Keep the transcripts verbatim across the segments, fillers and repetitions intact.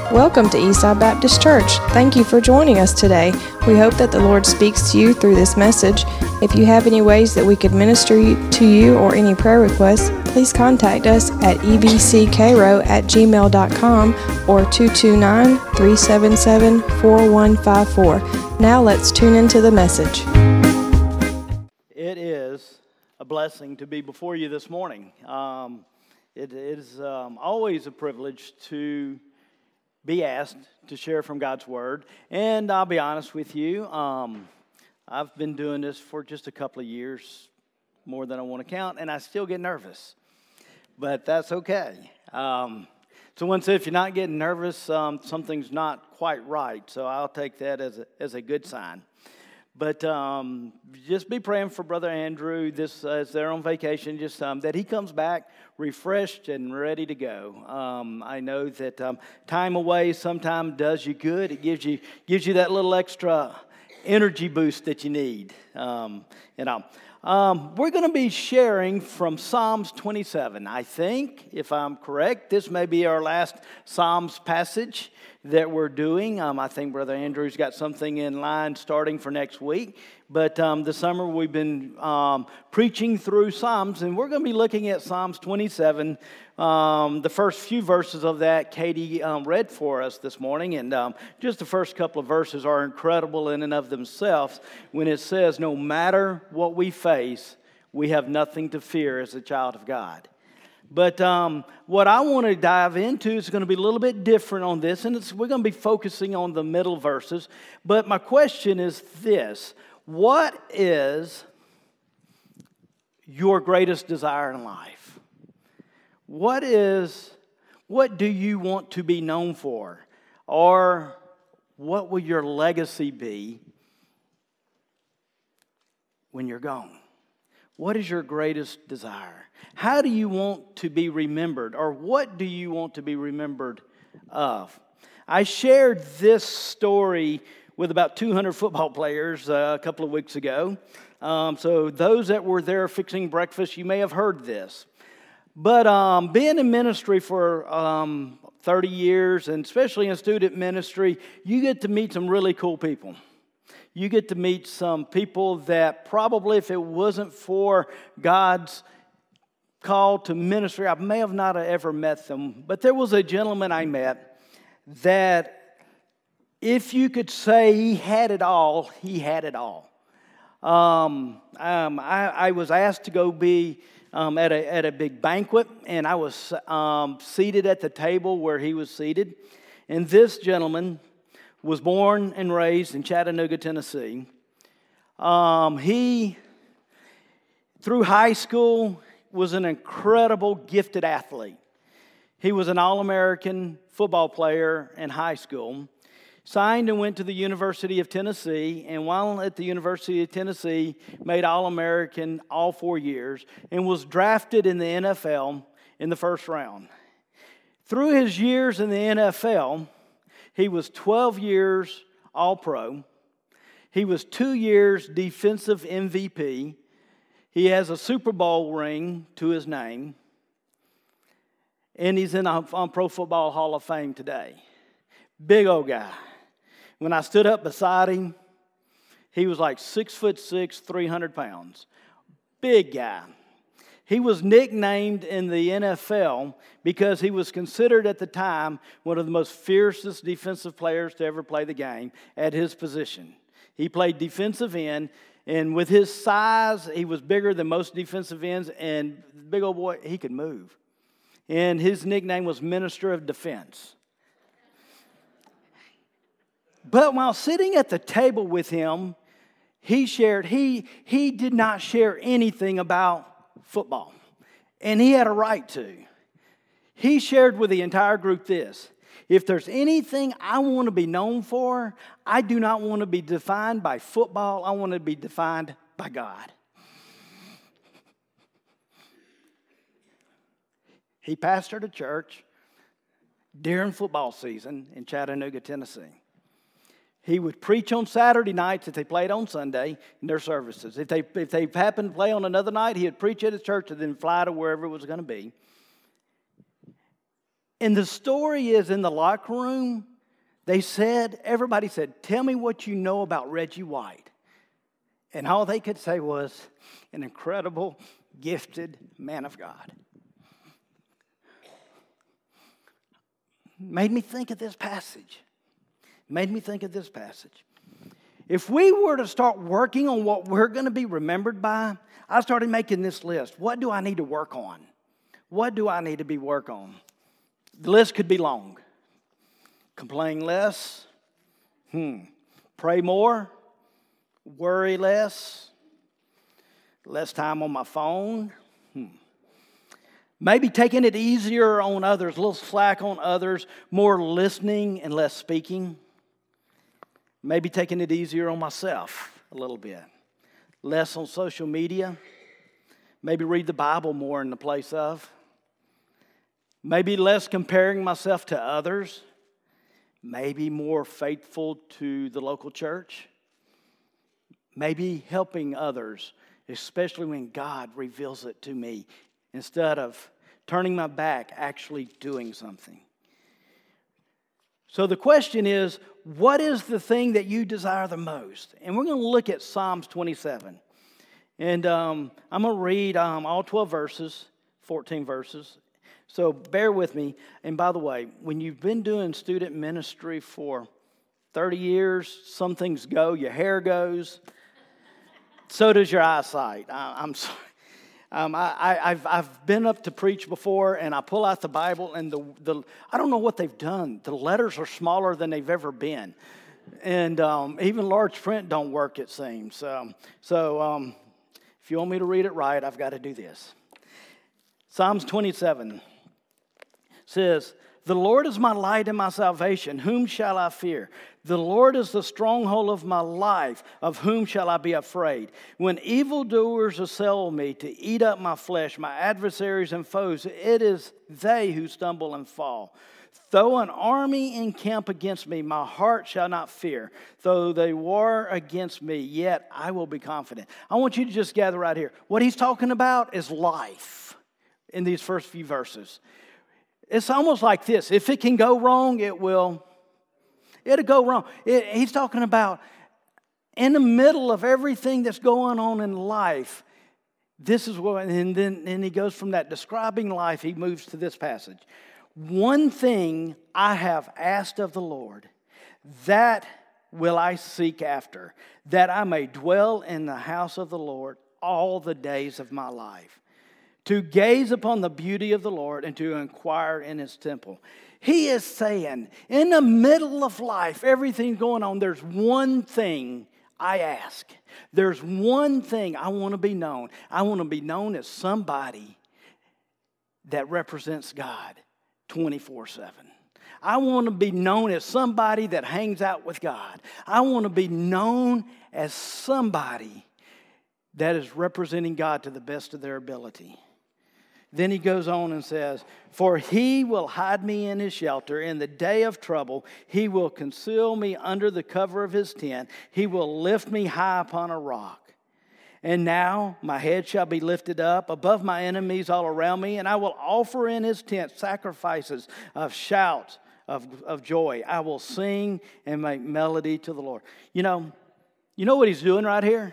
Welcome to Eastside Baptist Church. Thank you for joining us today. We hope that the Lord speaks to you through this message. If you have any ways that we could minister to you or any prayer requests, please contact us at e b c cairo at gmail dot com or two two nine, three seven seven, four one five four. Now let's tune into the message. It is a blessing to be before you this morning. Um, it is um, always a privilege to be asked to share from God's Word. And I'll be honest with you, um, I've been doing this for just a couple of years, more than I want to count, and I still get nervous. But that's okay. Um, someone said if you're not getting nervous, um, something's not quite right. So I'll take that as a, as a good sign. But um, just be praying for Brother Andrew this uh, as they're on vacation, just um, that he comes back refreshed and ready to go. Um, I know that um, time away sometimes does you good. It gives you gives you that little extra energy boost that you need. Um, you know, um, we're going to be sharing from Psalms twenty-seven. I think, if I'm correct, this may be our last Psalms passage that we're doing. Um, I think Brother Andrew's got something in line starting for next week. But um, this summer we've been um, preaching through Psalms, and we're going to be looking at Psalms twenty-seven. Um, the first few verses of that Katie um, read for us this morning, and um, just the first couple of verses are incredible in and of themselves when it says, no matter what we face, we have nothing to fear as a child of God. But um, what I want to dive into is going to be a little bit different on this, and it's, we're going to be focusing on the middle verses. But my question is this: what is your greatest desire in life? What is, what do you want to be known for? Or what will your legacy be when you're gone? What is your greatest desire? How do you want to be remembered? Or what do you want to be remembered of? I shared this story with about two hundred football players uh, a couple of weeks ago. Um, so those that were there fixing breakfast, you may have heard this. But um, being in ministry for um, thirty years, and especially in student ministry, you get to meet some really cool people. You get to meet some people that probably, if it wasn't for God's call to ministry, I may have not ever met them. But there was a gentleman I met that, if you could say he had it all, he had it all. Um, um, I, I was asked to go be um, at a at a big banquet, and I was um, seated at the table where he was seated. And this gentleman was born and raised in Chattanooga, Tennessee. Um, he, through high school, was an incredible, gifted athlete. He was an All-American football player in high school. Signed and went to the University of Tennessee, and while at the University of Tennessee, made All-American all four years, and was drafted in the N F L in the first round. Through his years in the N F L, he was twelve years All-Pro. He was two years Defensive M V P. He has a Super Bowl ring to his name. And he's in a on Pro Football Hall of Fame today. Big old guy. When I stood up beside him, he was like six foot six, three hundred pounds. Big guy. He was nicknamed in the N F L because he was considered at the time one of the most fiercest defensive players to ever play the game at his position. He played defensive end, and with his size, he was bigger than most defensive ends, and big old boy, he could move. And his nickname was Minister of Defense. But while sitting at the table with him, he shared, he, he did not share anything about football. And he had a right to. He shared with the entire group this: if there's anything I want to be known for, I do not want to be defined by football. I want to be defined by God. He pastored a church during football season in Chattanooga, Tennessee. He would preach on Saturday nights if they played on Sunday in their services. If they if they happened to play on another night, he would preach at his church and then fly to wherever it was going to be. And the story is in the locker room, they said, everybody said, tell me what you know about Reggie White. And all they could say was, an incredible, gifted man of God. Made me think of this passage. Made me think of this passage. If we were to start working on what we're going to be remembered by, I started making this list. What do I need to work on? What do I need to be work on? The list could be long. Complain less. Hmm. Pray more. Worry less. Less time on my phone. Hmm. Maybe taking it easier on others, a little slack on others, more listening and less speaking. Maybe taking it easier on myself a little bit. Less on social media. Maybe read the Bible more in the place of. Maybe less comparing myself to others. Maybe more faithful to the local church. Maybe helping others, especially when God reveals it to me, instead of turning my back, actually doing something. So the question is, what is the thing that you desire the most? And we're going to look at Psalms twenty-seven. And um, I'm going to read um, all twelve verses, fourteen verses. So bear with me. And by the way, when you've been doing student ministry for thirty years, some things go, your hair goes, so does your eyesight. I, I'm sorry. Um, I, I, I've I've been up to preach before, and I pull out the Bible, and the the I don't know what they've done. The letters are smaller than they've ever been, and um, even large print don't work. It seems. Um, so um, if you want me to read it right, I've got to do this. Psalms twenty-seven says, "The Lord is my light and my salvation. Whom shall I fear? The Lord is the stronghold of my life. Of whom shall I be afraid? When evildoers assail me to eat up my flesh, my adversaries and foes, it is they who stumble and fall. Though an army encamp against me, my heart shall not fear. Though they war against me, yet I will be confident." I want you to just gather right here. What he's talking about is life in these first few verses. It's almost like this. If it can go wrong, it will. It'll go wrong. It, he's talking about in the middle of everything that's going on in life, this is what, and then and he goes from that describing life, he moves to this passage. "One thing I have asked of the Lord, that will I seek after, that I may dwell in the house of the Lord all the days of my life, to gaze upon the beauty of the Lord and to inquire in his temple." He is saying, in the middle of life, everything's going on, there's one thing I ask. There's one thing I want to be known. I want to be known as somebody that represents God twenty-four seven. I want to be known as somebody that hangs out with God. I want to be known as somebody that is representing God to the best of their ability. Then he goes on and says, "For he will hide me in his shelter. In the day of trouble, he will conceal me under the cover of his tent. He will lift me high upon a rock. And now my head shall be lifted up above my enemies all around me, and I will offer in his tent sacrifices of shouts of, of joy. I will sing and make melody to the Lord." You know, you know what he's doing right here?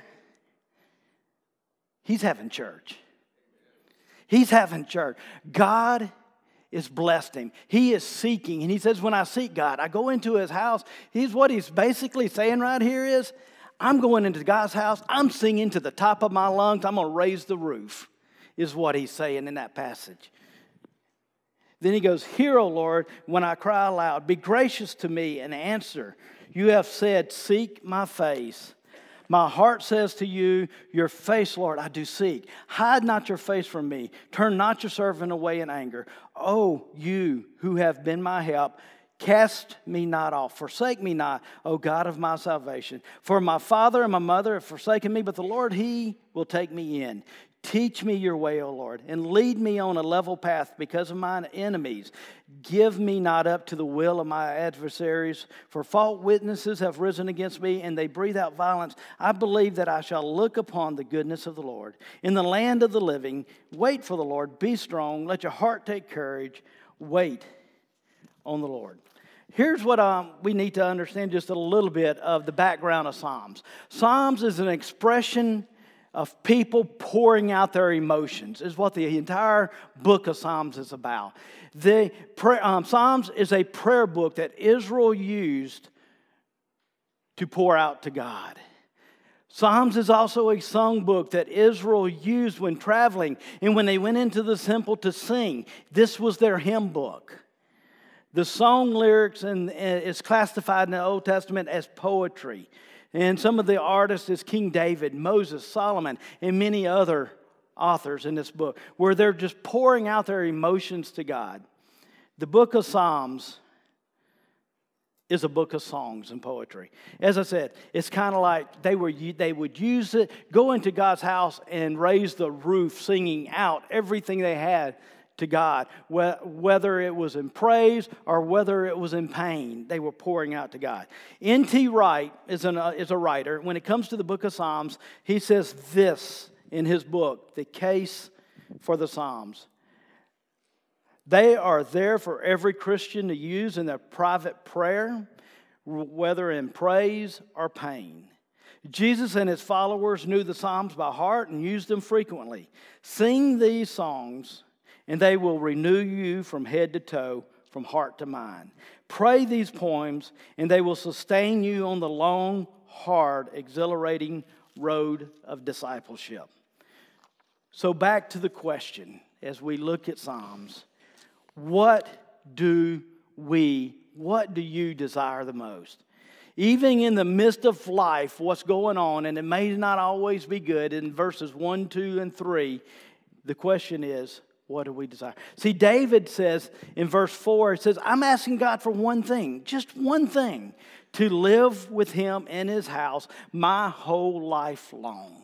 He's having church. He's having church. God is blessed him. He is seeking. And he says, when I seek God, I go into his house. He's what he's basically saying right here is, I'm going into God's house. I'm singing to the top of my lungs. I'm going to raise the roof, is what he's saying in that passage. Then he goes, "Hear, O Lord, when I cry aloud. Be gracious to me and answer. You have said, seek my face. My heart says to you, your face, Lord, I do seek. Hide not your face from me. Turn not your servant away in anger. Oh, you who have been my help, cast me not off. Forsake me not, O God of my salvation. For my father and my mother have forsaken me, but the Lord, he will take me in. Teach me your way, O Lord, and lead me on a level path because of mine enemies. Give me not up to the will of my adversaries, for false witnesses have risen against me, and they breathe out violence. I believe that I shall look upon the goodness of the Lord. In the land of the living, wait for the Lord, be strong, let your heart take courage, wait on the Lord. Here's what um, we need to understand just a little bit of the background of Psalms. Psalms is an expression of people pouring out their emotions, is what the entire book of Psalms is about. The um, Psalms is a prayer book that Israel used to pour out to God. Psalms is also a song book that Israel used when traveling and when they went into the temple to sing. This was their hymn book. The song lyrics and is classified in the Old Testament as poetry. And some of the artists is King David, Moses, Solomon, and many other authors in this book, where they're just pouring out their emotions to God. The book of Psalms is a book of songs and poetry. As I said, it's kind of like they were they would use it, go into God's house and raise the roof, singing out everything they had to God, whether it was in praise or whether it was in pain, they were pouring out to God. N T Wright is, an, uh, is a writer. When it comes to the book of Psalms, he says this in his book, The Case for the Psalms. They are there for every Christian to use in their private prayer, whether in praise or pain. Jesus and his followers knew the Psalms by heart and used them frequently. Sing these songs, and they will renew you from head to toe, from heart to mind. Pray these poems, and they will sustain you on the long, hard, exhilarating road of discipleship. So back to the question, as we look at Psalms, what do we, what do you desire the most? Even in the midst of life, what's going on, and it may not always be good, in verses one, two, and three, the question is, what do we desire? See, David says in verse four, it says, I'm asking God for one thing, just one thing, to live with him in his house my whole life long.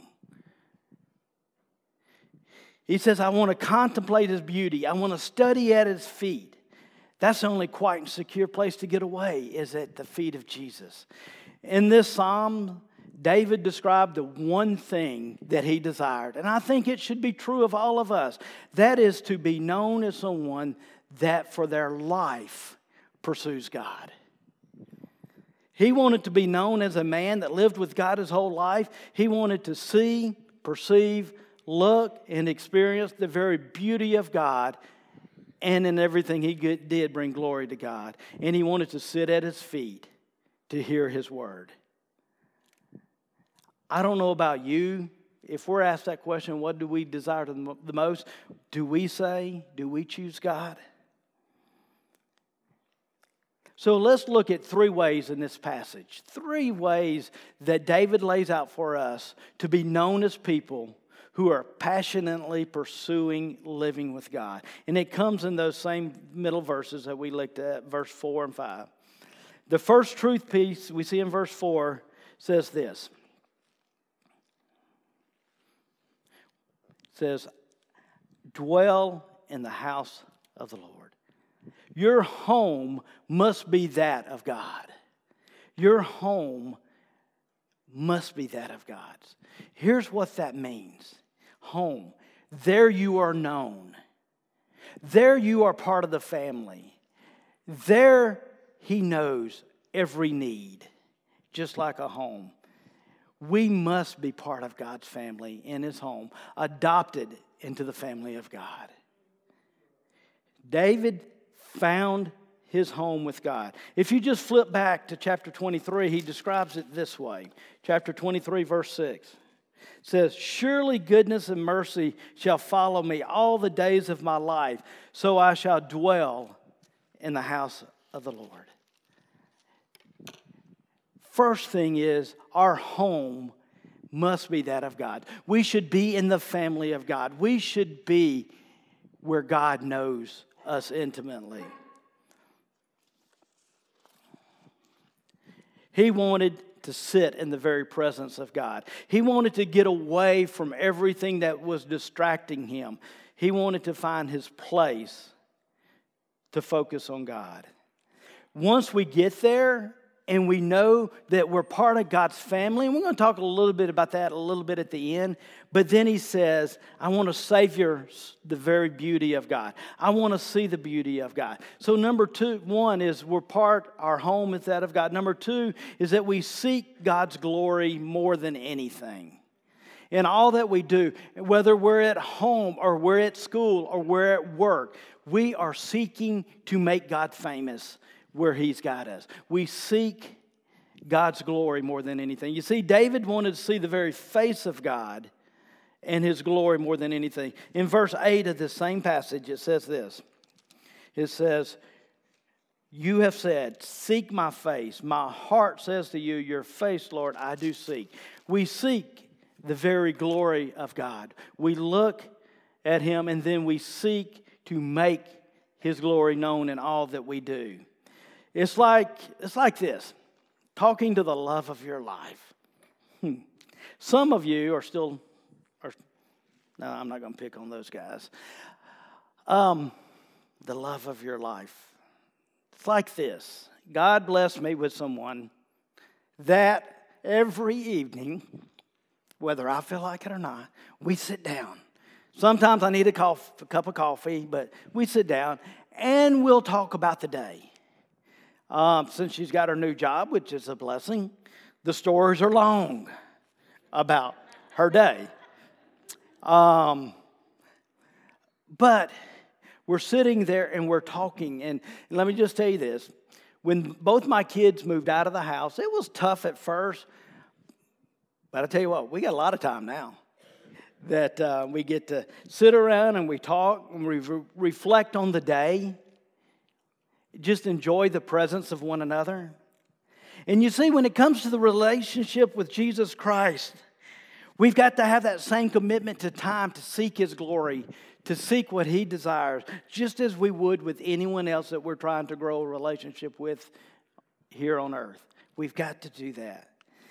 He says, I want to contemplate his beauty. I want to study at his feet. That's the only quiet and secure place to get away, is at the feet of Jesus. In this psalm, David described the one thing that he desired. And I think it should be true of all of us. That is to be known as someone that for their life pursues God. He wanted to be known as a man that lived with God his whole life. He wanted to see, perceive, look, and experience the very beauty of God, and in everything he did bring glory to God. And he wanted to sit at his feet to hear his word. I don't know about you. If we're asked that question, what do we desire the most? Do we say, do we choose God? So let's look at three ways in this passage. Three ways that David lays out for us to be known as people who are passionately pursuing living with God. And it comes in those same middle verses that we looked at, verse four and five. The first truth piece we see in verse four says this. It says, dwell in the house of the Lord. Your home must be that of God. Your home must be that of God's. Here's what that means. Home. There you are known. There you are part of the family. There he knows every need, just like a home. We must be part of God's family in his home, adopted into the family of God. David found his home with God. If you just flip back to chapter twenty-three, he describes it this way. Chapter twenty-three, verse six. It says, surely goodness and mercy shall follow me all the days of my life, so I shall dwell in the house of the Lord. First thing is, our home must be that of God. We should be in the family of God. We should be where God knows us intimately. He wanted to sit in the very presence of God. He wanted to get away from everything that was distracting him. He wanted to find his place to focus on God. Once we get there and we know that we're part of God's family. And we're going to talk a little bit about that a little bit at the end. But then he says, I want to savor the very beauty of God. I want to see the beauty of God. So number two, one is we're part, our home is that of God. Number two is that we seek God's glory more than anything. In all that we do, whether we're at home or we're at school or we're at work, we are seeking to make God famous where He's got us. We seek God's glory more than anything. You see, David wanted to see the very face of God and His glory more than anything. In verse eight of this same passage, it says this. It says, you have said, seek my face. My heart says to you, your face, Lord, I do seek. We seek the very glory of God. We look at Him and then we seek to make His glory known in all that we do. It's like, it's like this, talking to the love of your life. Hmm. Some of you are still, are, no, I'm not going to pick on those guys. Um, the love of your life. It's like this. God blessed me with someone that every evening, whether I feel like it or not, we sit down. Sometimes I need a, coffee, a cup of coffee, but we sit down and we'll talk about the day. Um, since she's got her new job, which is a blessing, the stories are long about her day. Um, but we're sitting there and we're talking. And let me just tell you this. When both my kids moved out of the house, it was tough at first. But I tell you what, we got a lot of time now that uh, we get to sit around and we talk and we re- reflect on the day. Just enjoy the presence of one another. And you see, when it comes to the relationship with Jesus Christ, we've got to have that same commitment to time to seek His glory, to seek what He desires, just as we would with anyone else that we're trying to grow a relationship with here on earth. We've got to do that.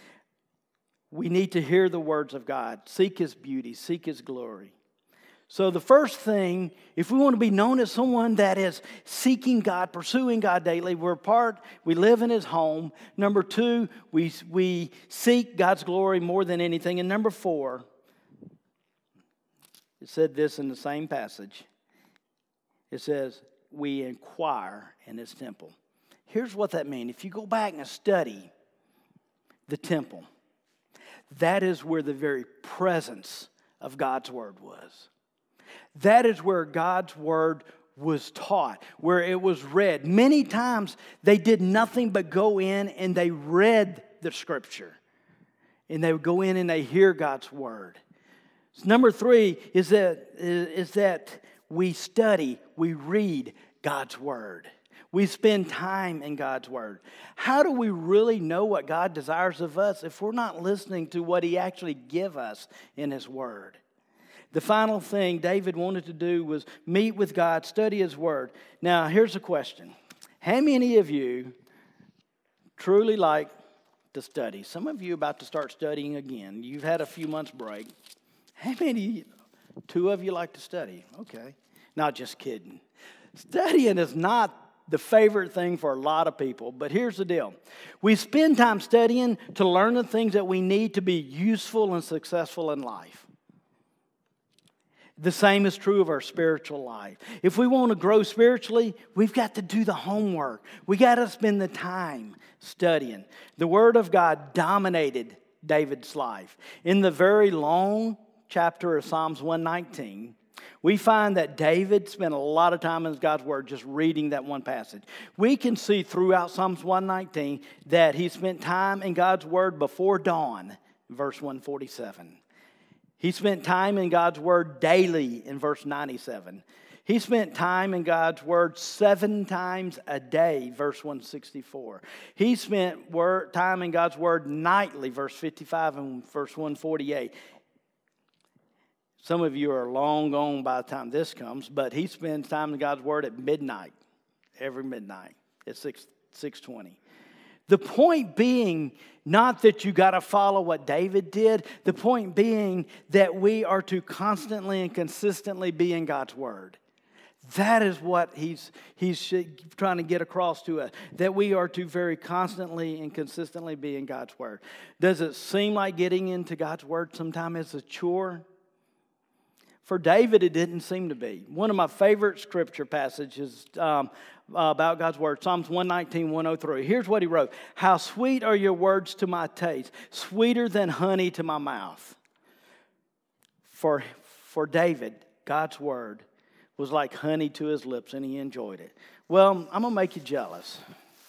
We need to hear the words of God, seek His beauty, seek His glory. So the first thing, if we want to be known as someone that is seeking God, pursuing God daily, we're part, we live in His home. Number two, we, we seek God's glory more than anything. And number four, it said this in the same passage. It says, we inquire in His temple. Here's what that means. If you go back and study the temple, that is where the very presence of God's Word was. That is where God's Word was taught, where it was read. Many times they did nothing but go in and they read the Scripture. And they would go in and they hear God's Word. So number three is that, is that we study, we read God's Word. We spend time in God's Word. How do we really know what God desires of us if we're not listening to what He actually gives us in His Word? The final thing David wanted to do was meet with God, study His Word. Now, here's a question. How many of you truly like to study? Some of you about to start studying again. You've had a few months break. How many, two of you like to study? Okay. Not just kidding. Studying is not the favorite thing for a lot of people, but here's the deal. We spend time studying to learn the things that we need to be useful and successful in life. The same is true of our spiritual life. If we want to grow spiritually, we've got to do the homework. We got to spend the time studying. The Word of God dominated David's life. In the very long chapter of Psalms one nineteen, we find that David spent a lot of time in God's Word just reading that one passage. We can see throughout Psalms one nineteen that he spent time in God's Word before dawn, verse one forty-seven. He spent time in God's Word daily in verse ninety-seven. He spent time in God's Word seven times a day, verse one sixty-four. He spent word, time in God's Word nightly, verse fifty-five and verse one forty-eight. Some of you are long gone by the time this comes, but he spends time in God's Word at midnight, every midnight at six twenty. The point being not that you got to follow what David did. The point being that we are to constantly and consistently be in God's Word. That is what he's, he's trying to get across to us, that we are to very constantly and consistently be in God's Word. Does it seem like getting into God's Word sometimes is a chore? For David, it didn't seem to be. One of my favorite scripture passages um, about God's Word, Psalms one nineteen, one oh three. Here's what he wrote. How sweet are your words to my taste, sweeter than honey to my mouth. For, for David, God's Word was like honey to his lips, and he enjoyed it. Well, I'm going to make you jealous.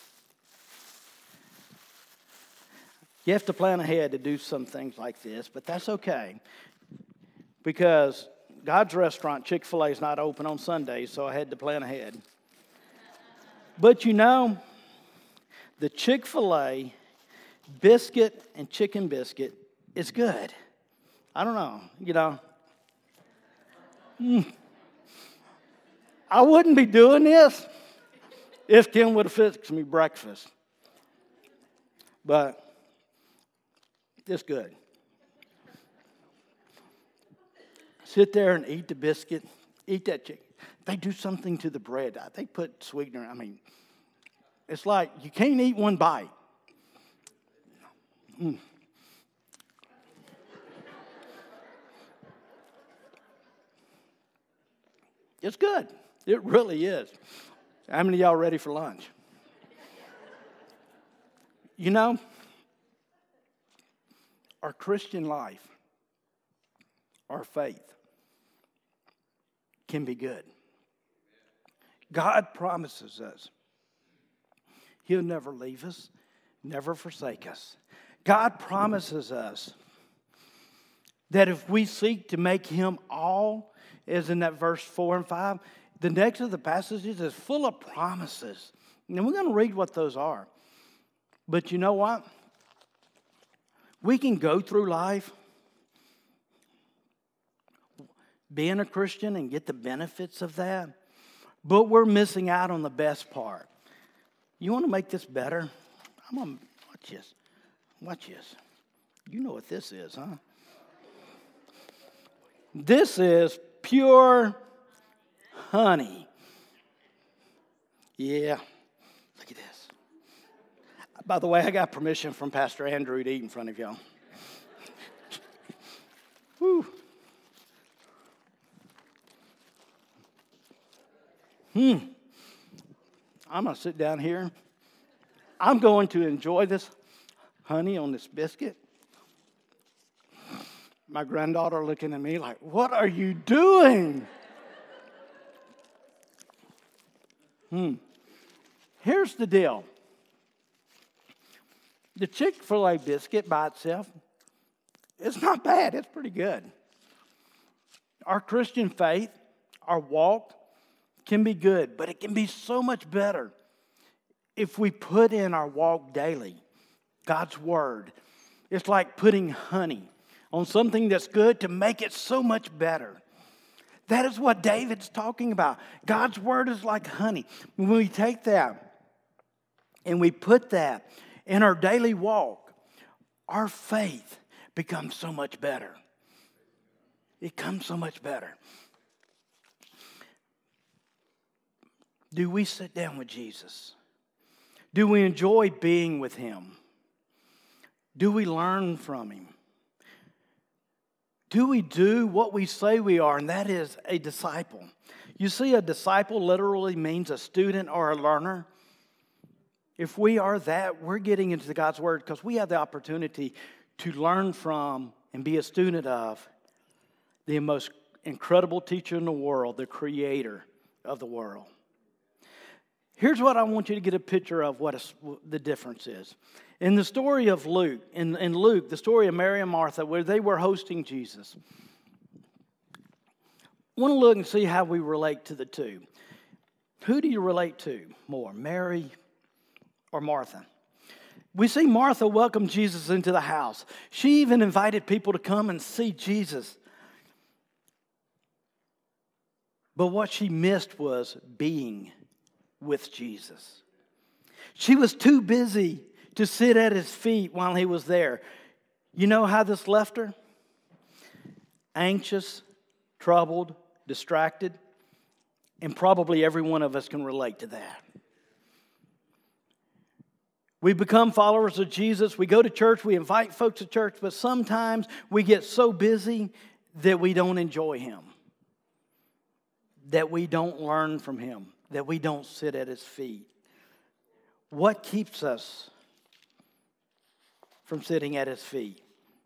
You have to plan ahead to do some things like this, but that's okay. Because God's restaurant, Chick-fil-A, is not open on Sundays, so I had to plan ahead. But you know, the Chick-fil-A biscuit and chicken biscuit is good. I don't know, you know. Mm. I wouldn't be doing this if Tim would have fixed me breakfast. But it's good. Sit there and eat the biscuit, eat that chicken. They do something to the bread. They put sweetener. I mean, it's like you can't eat one bite. Mm. It's good. It really is. How many of y'all ready for lunch? You know, our Christian life, our faith, can be good. God promises us He'll never leave us, never forsake us. God promises us that if we seek to make Him all, as in that verse four and five, the next of the passages is full of promises. And we're going to read what those are. But you know what? We can go through life being a Christian and get the benefits of that, but we're missing out on the best part. You want to make this better? I'm going to watch this. Watch this. You know what this is, huh? This is pure honey. Yeah. Look at this. By the way, I got permission from Pastor Andrew to eat in front of y'all. Whew. Hmm. I'm going to sit down here. I'm going to enjoy this honey on this biscuit. My granddaughter looking at me like, what are you doing? Hmm. Here's the deal. The Chick-fil-A biscuit by itself, it's not bad. It's pretty good. Our Christian faith, our walk, can be good, but it can be so much better if we put in our walk daily God's Word. It's like putting honey on something that's good to make it so much better. That is what David's talking about. God's Word is like honey. When we take that and we put that in our daily walk, our faith becomes so much better. It comes so much better. Do we sit down with Jesus? Do we enjoy being with Him? Do we learn from Him? Do we do what we say we are, and that is a disciple? You see, a disciple literally means a student or a learner. If we are that, we're getting into God's Word because we have the opportunity to learn from and be a student of the most incredible teacher in the world, the Creator of the world. Here's what I want you to get a picture of what the difference is. In the story of Luke, in, in Luke, the story of Mary and Martha, where they were hosting Jesus, I want to look and see how we relate to the two. Who do you relate to more, Mary or Martha? We see Martha welcome Jesus into the house. She even invited people to come and see Jesus. But what she missed was being with Jesus. She was too busy to sit at His feet while He was there. You know how this left her? Anxious, troubled, distracted. And probably every one of us can relate to that. We become followers of Jesus. We go to church. We invite folks to church. But sometimes we get so busy that we don't enjoy Him. That we don't learn from Him. That we don't sit at His feet. What keeps us from sitting at His feet?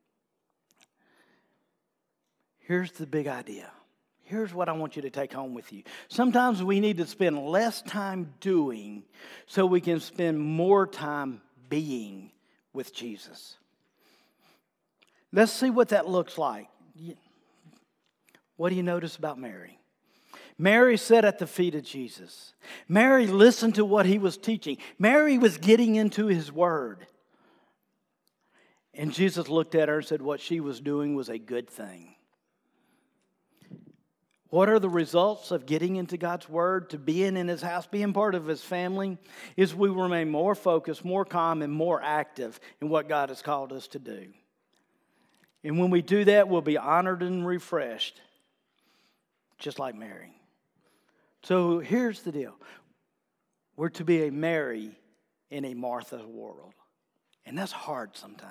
Here's the big idea. Here's what I want you to take home with you. Sometimes we need to spend less time doing so we can spend more time being with Jesus. Let's see what that looks like. What do you notice about Mary? Mary sat at the feet of Jesus. Mary listened to what He was teaching. Mary was getting into His word. And Jesus looked at her and said what she was doing was a good thing. What are the results of getting into God's Word, to being in His house, being part of His family? Is we remain more focused, more calm, and more active in what God has called us to do. And when we do that, we'll be honored and refreshed, just like Mary. So here's the deal. We're to be a Mary in a Martha world. And that's hard sometimes.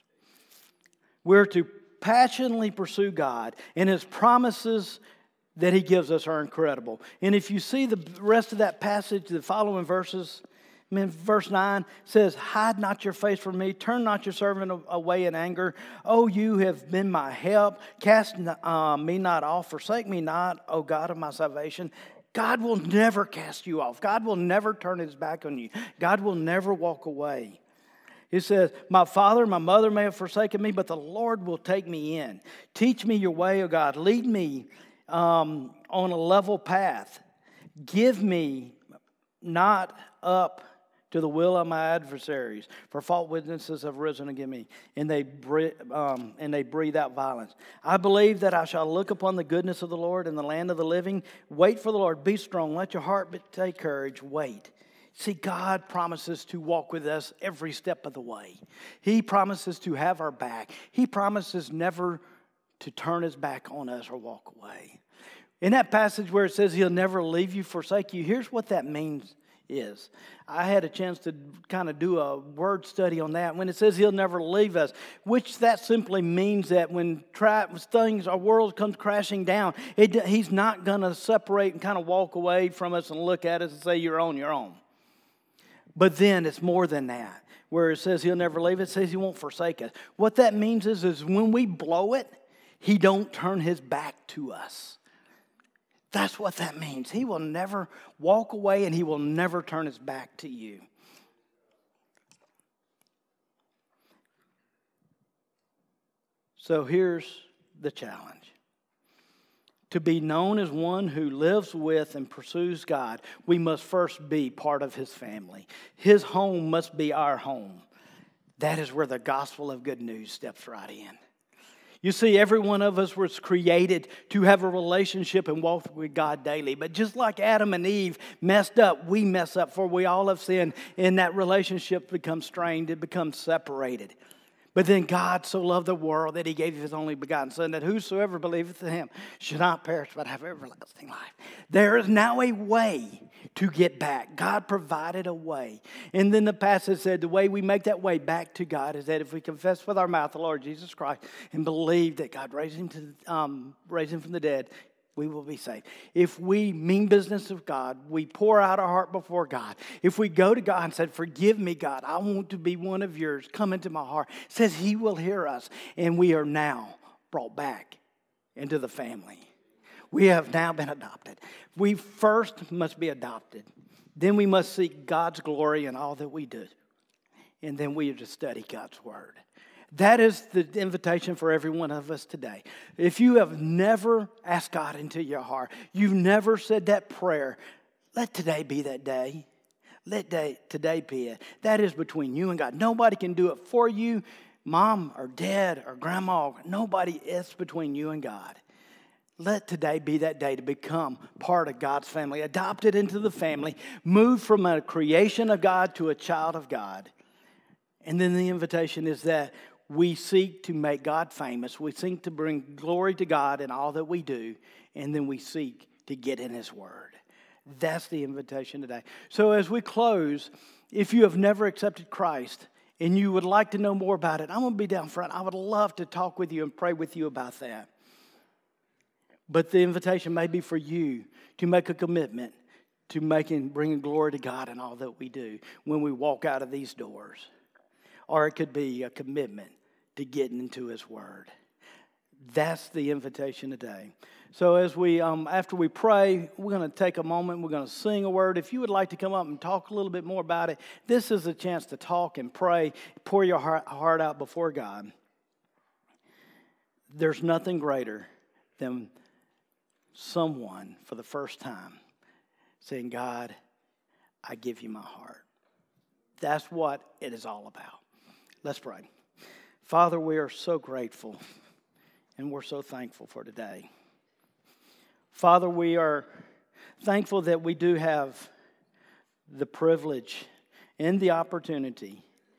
We're to passionately pursue God and His promises that He gives us are incredible. And if you see the rest of that passage, the following verses, I mean, verse nine says, hide not your face from me, turn not your servant away in anger. Oh, you have been my help. Cast uh, me not off, forsake me not, O God of my salvation. God will never cast you off. God will never turn His back on you. God will never walk away. He says, my father, my mother may have forsaken me, but the Lord will take me in. Teach me your way, O God. Lead me Um, on a level path. Give me not up to the will of my adversaries, for false witnesses have risen against me, and they breathe, um, and they breathe out violence. I believe that I shall look upon the goodness of the Lord in the land of the living. Wait for the Lord. Be strong. Let your heart take courage. Wait. See, God promises to walk with us every step of the way. He promises to have our back. He promises never to turn His back on us or walk away. In that passage where it says He'll never leave you, forsake you, here's what that means is. I had a chance to kind of do a word study on that. When it says He'll never leave us, which that simply means that when tra- things, our world comes crashing down, it, He's not going to separate and kind of walk away from us and look at us and say, you're on your own. But then it's more than that. Where it says He'll never leave us, it says He won't forsake us. What that means is, is when we blow it, He don't turn His back to us. That's what that means. He will never walk away and He will never turn His back to you. So here's the challenge. To be known as one who lives with and pursues God, we must first be part of His family. His home must be our home. That is where the gospel of good news steps right in. You see, every one of us was created to have a relationship and walk with God daily. But just like Adam and Eve messed up, we mess up, for we all have sinned, and that relationship becomes strained, it becomes separated. But then God so loved the world that He gave His only begotten Son, that whosoever believeth in Him should not perish but have everlasting life. There is now a way to get back. God provided a way. And then the passage said the way we make that way back to God is that if we confess with our mouth the Lord Jesus Christ and believe that God raised Him, to, um, raised him from the dead, we will be saved. If we mean business with God, we pour out our heart before God. If we go to God and say, forgive me, God, I want to be one of yours. Come into my heart. It says He will hear us. And we are now brought back into the family. We have now been adopted. We first must be adopted. Then we must seek God's glory in all that we do. And then we are to study God's Word. That is the invitation for every one of us today. If you have never asked God into your heart, you've never said that prayer, let today be that day. Let day, today be it. That is between you and God. Nobody can do it for you, mom or dad or grandma. Nobody, it's between you and God. Let today be that day to become part of God's family, adopted into the family, move from a creation of God to a child of God. And then the invitation is that we seek to make God famous. We seek to bring glory to God in all that we do. And then we seek to get in His Word. That's the invitation today. So as we close, if you have never accepted Christ and you would like to know more about it, I'm going to be down front. I would love to talk with you and pray with you about that. But the invitation may be for you to make a commitment to making, bringing glory to God in all that we do when we walk out of these doors. Or it could be a commitment to getting into His Word. That's the invitation today. So as we, um, after we pray, we're going to take a moment. We're going to sing a word. If you would like to come up and talk a little bit more about it, this is a chance to talk and pray, pour your heart, heart out before God. There's nothing greater than someone for the first time saying, God, I give you my heart. That's what it is all about. Let's pray. Father, we are so grateful and we're so thankful for today. Father, we are thankful that we do have the privilege and the opportunity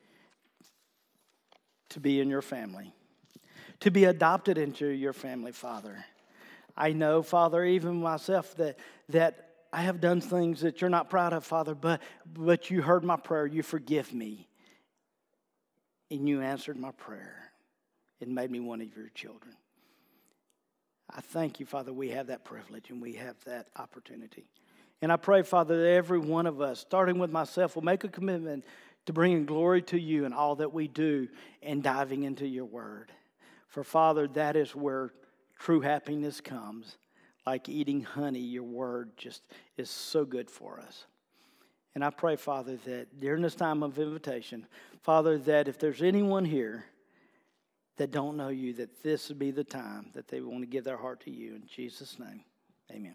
to be in your family, to be adopted into your family, Father. I know, Father, even myself, that that I have done things that you're not proud of, Father, but, but you heard my prayer. You forgive me. And you answered my prayer. It made me one of your children. I thank you, Father, we have that privilege and we have that opportunity. And I pray, Father, that every one of us, starting with myself, will make a commitment to bringing glory to you in all that we do and diving into your word. For, Father, that is where true happiness comes. Like eating honey, your word just is so good for us. And I pray, Father, that during this time of invitation, Father, that if there's anyone here that don't know you, that this would be the time that they want to give their heart to you. In Jesus' name, amen.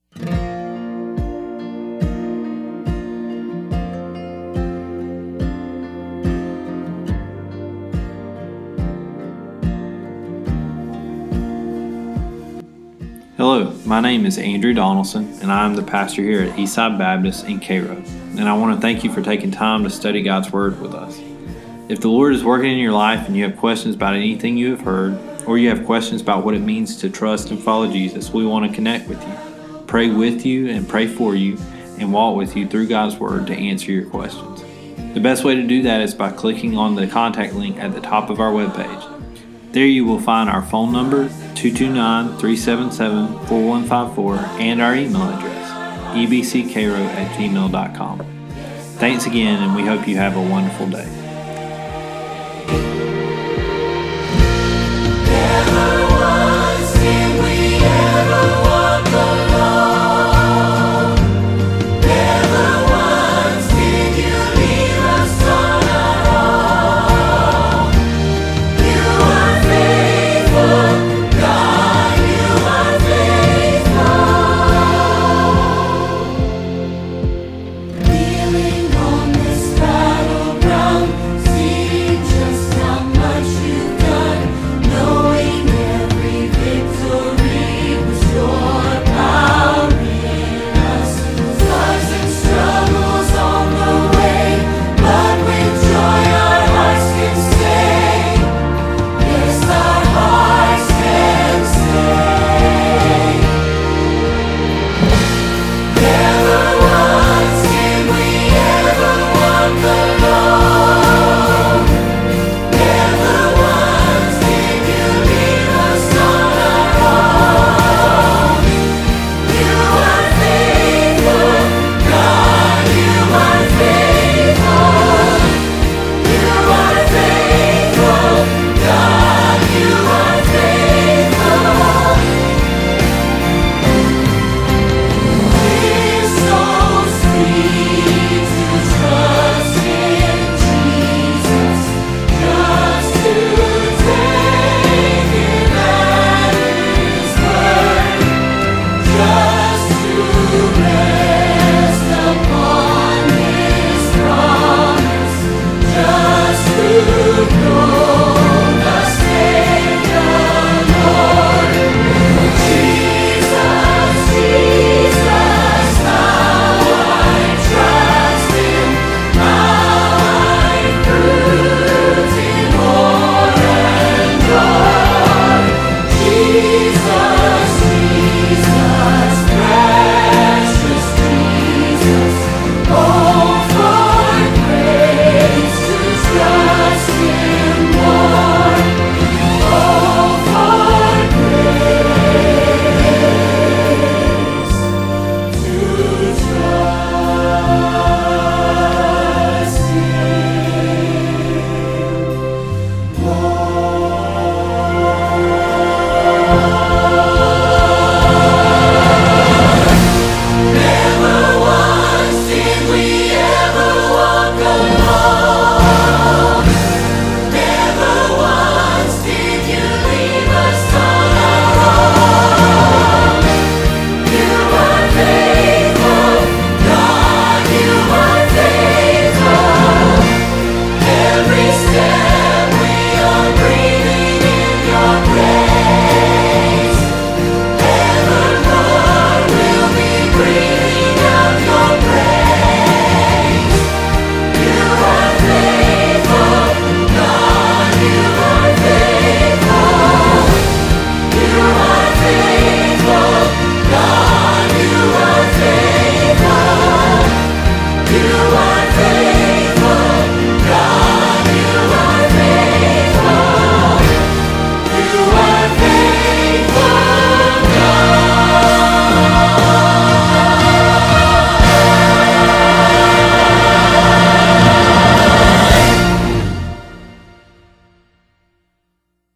Hello, my name is Andrew Donaldson, and I am the pastor here at Eastside Baptist in Cairo. And I want to thank you for taking time to study God's Word with us. If the Lord is working in your life and you have questions about anything you have heard, or you have questions about what it means to trust and follow Jesus, we want to connect with you, pray with you and pray for you, and walk with you through God's Word to answer your questions. The best way to do that is by clicking on the contact link at the top of our webpage. There you will find our phone number, two two nine, three seven seven, four one five four, and our email address, e b c cairo at gmail dot com. Thanks again, and we hope you have a wonderful day.